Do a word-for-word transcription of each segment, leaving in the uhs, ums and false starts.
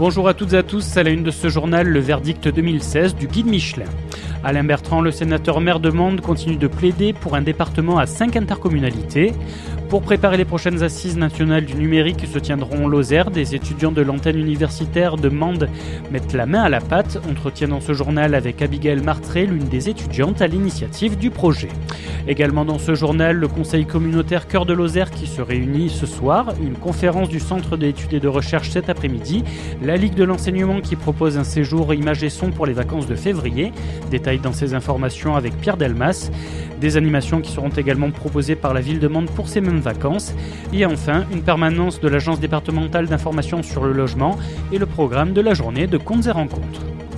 Bonjour à toutes et à tous, à la une de ce journal, le verdict deux mille seize du guide Michelin. Alain Bertrand, le sénateur maire de Mende, continue de plaider pour un département à cinq intercommunalités. Pour préparer les prochaines assises nationales du numérique qui se tiendront en Lozère, des étudiants de l'antenne universitaire de Mende mettent la main à la pâte. Entretien dans ce journal avec Abigail Martré, l'une des étudiantes à l'initiative du projet. Également dans ce journal, le conseil communautaire Cœur de Lozère qui se réunit ce soir, une conférence du centre d'études et de recherche cet après-midi, la Ligue de l'enseignement qui propose un séjour images et son pour les vacances de février. Détail dans ces informations avec Pierre Delmas. Des animations qui seront également proposées par la ville de Mende pour ces mêmes vacances. Et enfin, une permanence de l'Agence départementale d'information sur le logement et le programme de la journée de Contes et rencontres.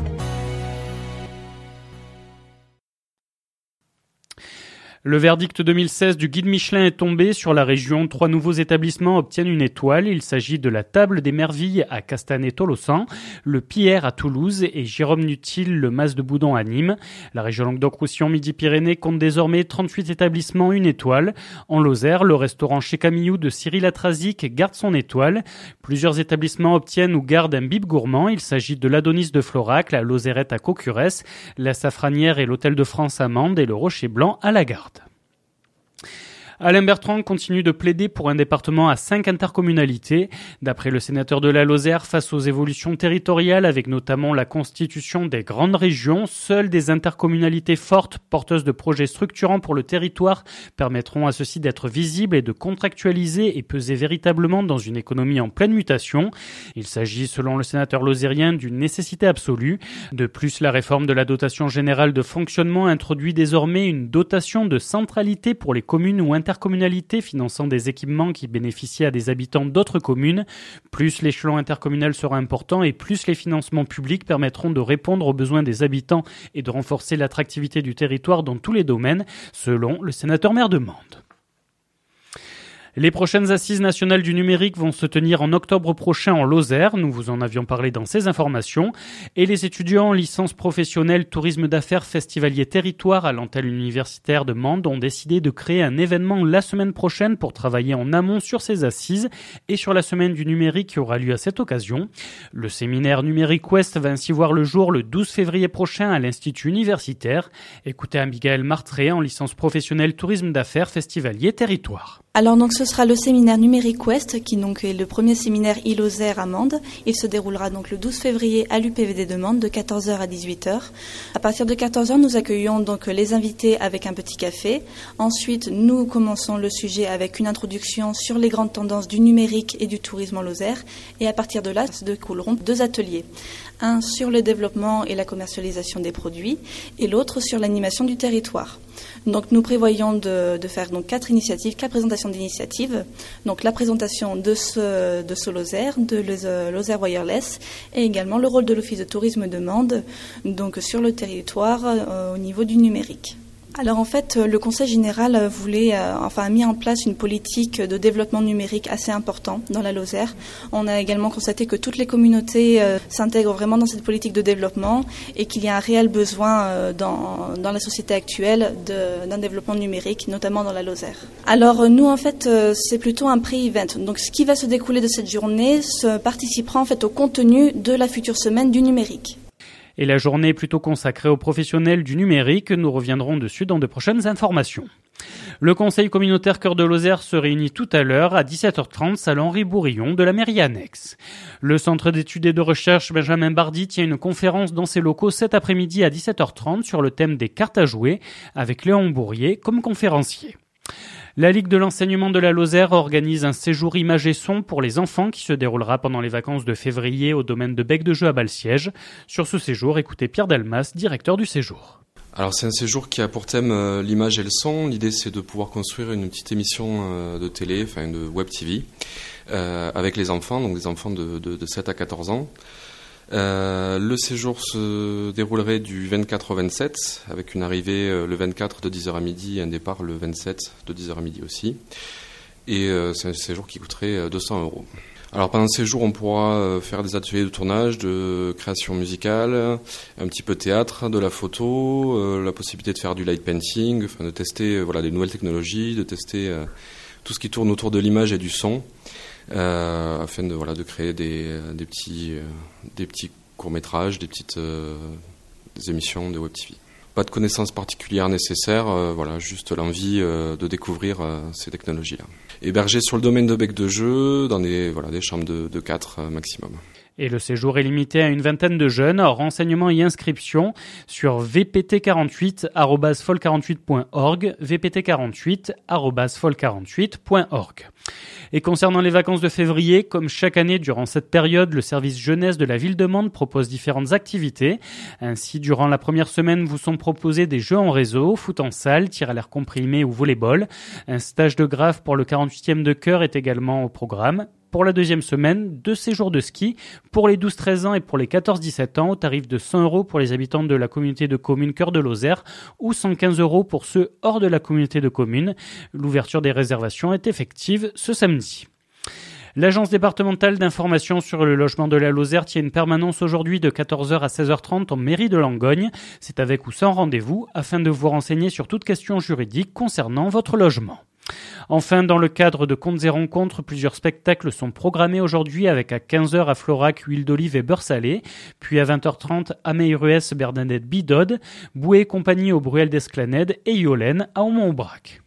Le verdict deux mille seize du guide Michelin est tombé sur la région. Trois nouveaux établissements obtiennent une étoile. Il s'agit de la Table des Mervilles à Castanet-Tolosan, le Pierre à Toulouse et Jérôme Nutil, le Mas de Boudon à Nîmes. La région Languedoc-Roussillon Midi-Pyrénées compte désormais trente-huit établissements, une étoile. En Lozère, le restaurant Chez Camillou de Cyril Atrazic garde son étoile. Plusieurs établissements obtiennent ou gardent un bib gourmand. Il s'agit de l'Adonis de Florac, la Lozérette à Cocurès, la Safranière et l'Hôtel de France à Mende et le Rocher Blanc à la Garde. Alain Bertrand continue de plaider pour un département à cinq intercommunalités. D'après le sénateur de la Lozère, face aux évolutions territoriales avec notamment la constitution des grandes régions, seules des intercommunalités fortes, porteuses de projets structurants pour le territoire, permettront à ceux-ci d'être visibles et de contractualiser et peser véritablement dans une économie en pleine mutation. Il s'agit, selon le sénateur lozérien, d'une nécessité absolue. De plus, la réforme de la dotation générale de fonctionnement introduit désormais une dotation de centralité pour les communes ou intercommunalités finançant des équipements qui bénéficient à des habitants d'autres communes. Plus l'échelon intercommunal sera important et plus les financements publics permettront de répondre aux besoins des habitants et de renforcer l'attractivité du territoire dans tous les domaines, selon le sénateur maire de Mende. Les prochaines assises nationales du numérique vont se tenir en octobre prochain en Lozère. Nous vous en avions parlé dans ces informations. Et les étudiants en licence professionnelle tourisme d'affaires festivalier territoire à l'antenne universitaire de Mende ont décidé de créer un événement la semaine prochaine pour travailler en amont sur ces assises et sur la semaine du numérique qui aura lieu à cette occasion. Le séminaire Numérique Ouest va ainsi voir le jour le douze février prochain à l'Institut universitaire. Écoutez Abigail Martré en licence professionnelle tourisme d'affaires festivalier territoire. Alors donc ce sera le séminaire Numérique Ouest qui donc est le premier séminaire I-Lozère à Mende. Il se déroulera donc le douze février à l'U P V D de Mende de quatorze heures à dix-huit heures. À partir de quatorze heures, nous accueillons donc les invités avec un petit café. Ensuite, nous commençons le sujet avec une introduction sur les grandes tendances du numérique et du tourisme en Lozère. Et à partir de là, se découleront deux ateliers. Un sur le développement et la commercialisation des produits et l'autre sur l'animation du territoire. Donc nous prévoyons de, de faire donc quatre initiatives, quatre présentations d'initiatives. Donc la présentation de ce, de ce Lozère, de le Lozère Wireless et également le rôle de l'Office de tourisme de Mende donc sur le territoire euh, au niveau du numérique. Alors en fait, le Conseil général voulait, euh, enfin a mis en place une politique de développement numérique assez important dans la Lozère. On a également constaté que toutes les communautés euh, s'intègrent vraiment dans cette politique de développement et qu'il y a un réel besoin euh, dans, dans la société actuelle de, d'un développement numérique, notamment dans la Lozère. Alors nous en fait, euh, c'est plutôt un pré-event. Donc ce qui va se découler de cette journée se participera en fait au contenu de la future semaine du numérique. Et la journée est plutôt consacrée aux professionnels du numérique. Nous reviendrons dessus dans de prochaines informations. Le conseil communautaire Cœur de Lozère se réunit tout à l'heure à dix-sept heures trente, salle Henri Bourillon de la mairie annexe. Le centre d'études et de recherche Benjamin Bardy tient une conférence dans ses locaux cet après-midi à dix-sept heures trente sur le thème des cartes à jouer avec Léon Bourrier comme conférencier. La Ligue de l'enseignement de la Lozère organise un séjour images et son pour les enfants qui se déroulera pendant les vacances de février au domaine de Bec de Jeu à Balsiège. Sur ce séjour, écoutez Pierre Delmas, directeur du séjour. Alors c'est un séjour qui a pour thème euh, l'image et le son. L'idée c'est de pouvoir construire une petite émission euh, de télé, enfin de web T V, euh, avec les enfants, donc des enfants de, de, de sept à quatorze ans. Euh, le séjour se déroulerait du vingt-quatre au vingt-sept, avec une arrivée euh, le vingt-quatre de dix heures à midi et un départ le vingt-sept de dix heures à midi aussi. Et euh, c'est un séjour qui coûterait euh, deux cents euros. Alors pendant ces jours, on pourra euh, faire des ateliers de tournage, de création musicale, un petit peu de théâtre, de la photo, euh, la possibilité de faire du light painting, enfin de tester euh, voilà des nouvelles technologies, de tester euh, tout ce qui tourne autour de l'image et du son. euh, afin de, voilà, de créer des, des petits, euh, des petits courts-métrages, des petites euh, des émissions de Web T V. Pas de connaissances particulières nécessaires, euh, voilà, juste l'envie euh, de découvrir euh, ces technologies-là. Hébergé sur le domaine de Bec de Jeu, dans des, voilà, des chambres de, de quatre euh, maximum. Et le séjour est limité à une vingtaine de jeunes. Renseignements et inscriptions sur v p t quarante-huit arobase fol quarante-huit point org, v p t quarante-huit arobase fol quarante-huit point org. Et concernant les vacances de février, comme chaque année durant cette période, le service jeunesse de la ville de Mende propose différentes activités. Ainsi, durant la première semaine, vous sont proposés des jeux en réseau, foot en salle, tir à l'air comprimé ou volleyball. Un stage de graphe pour le quarante-huitième de chœur est également au programme. Pour la deuxième semaine, deux séjours de ski pour les douze treize ans et pour les quatorze dix-sept ans au tarif de cent euros pour les habitants de la communauté de communes Cœur de Lozère ou cent quinze euros pour ceux hors de la communauté de communes. L'ouverture des réservations est effective ce samedi. L'Agence départementale d'information sur le logement de la Lozère tient une permanence aujourd'hui de quatorze heures à seize heures trente en mairie de Langogne. C'est avec ou sans rendez-vous afin de vous renseigner sur toute question juridique concernant votre logement. Enfin, dans le cadre de Contes et Rencontres, plusieurs spectacles sont programmés aujourd'hui avec à quinze heures à Florac, huile d'olive et beurre salé, puis à vingt heures trente à Meilruès, Bernadette Bidode, Boué et compagnie au Bruel d'Esclanède et Yolène à Aumont-Aubrac.